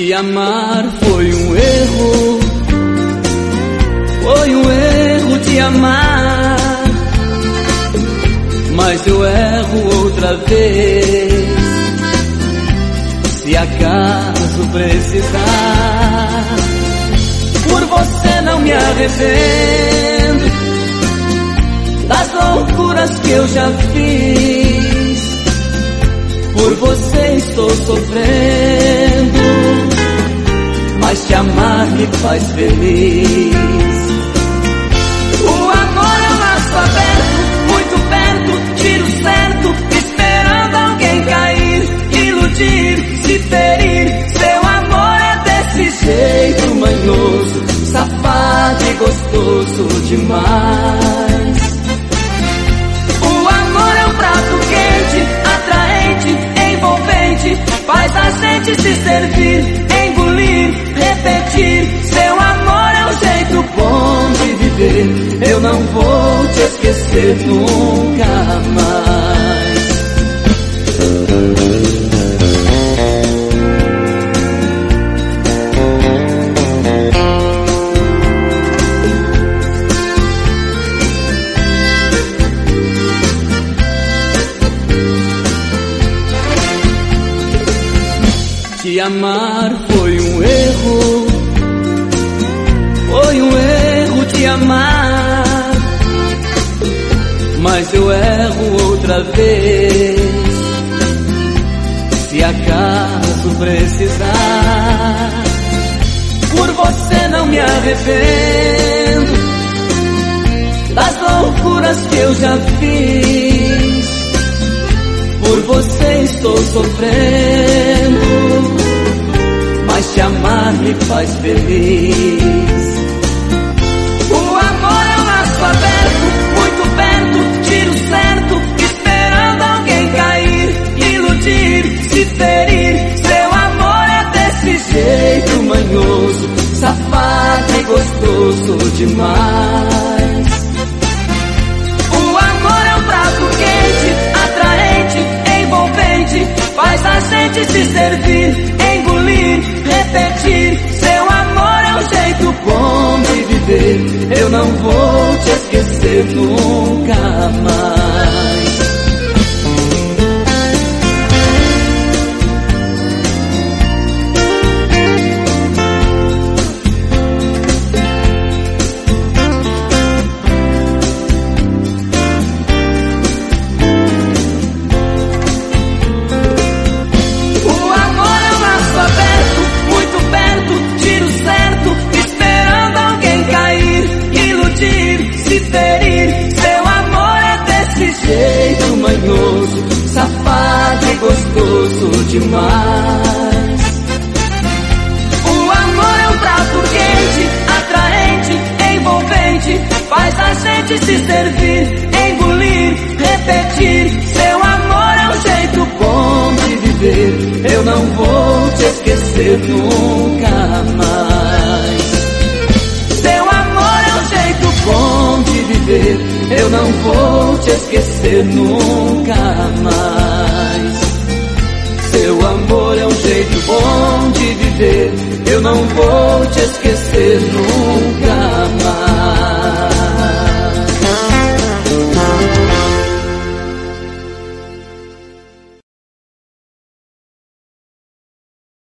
Te amar foi um erro, foi um erro te amar, mas eu erro outra vez, se acaso precisar. Por você não me arrependo das loucuras que eu já fiz, por você estou sofrendo, mas te amar me faz feliz. O amor é um laço aberto, muito perto, tiro certo, esperando alguém cair, iludir, se ferir. Seu amor é desse jeito manhoso, safado e gostoso demais. O amor é um prato quente, atraente, envolvente, faz a gente se servir, engolir, repetir. Seu amor é um jeito bom de viver, eu não vou te esquecer nunca mais. Te amar foi um erro, foi um erro te amar, mas eu erro outra vez, se acaso precisar. Por você não me arrependo das loucuras que eu já fiz, por você estou sofrendo, mas te amar me faz feliz. O amor é um laço aberto, muito perto, tiro certo, esperando alguém cair, iludir, se ferir. Seu amor é desse jeito manhoso, safado e gostoso demais. O amor é um prato quente, atraente, envolvente, faz a gente se servir, engolir, repetir. Seu amor é um jeito bom de viver, eu não vou te esquecer nunca mais. Safado e gostoso demais. O amor é um prato quente, atraente, envolvente, faz a gente se servir, engolir, repetir. Seu amor é um jeito bom de viver, eu não vou te esquecer nunca mais. Seu amor é um jeito bom de viver, eu não vou te esquecer nunca mais. Seu amor é um jeito bom de viver, eu não vou te esquecer nunca mais.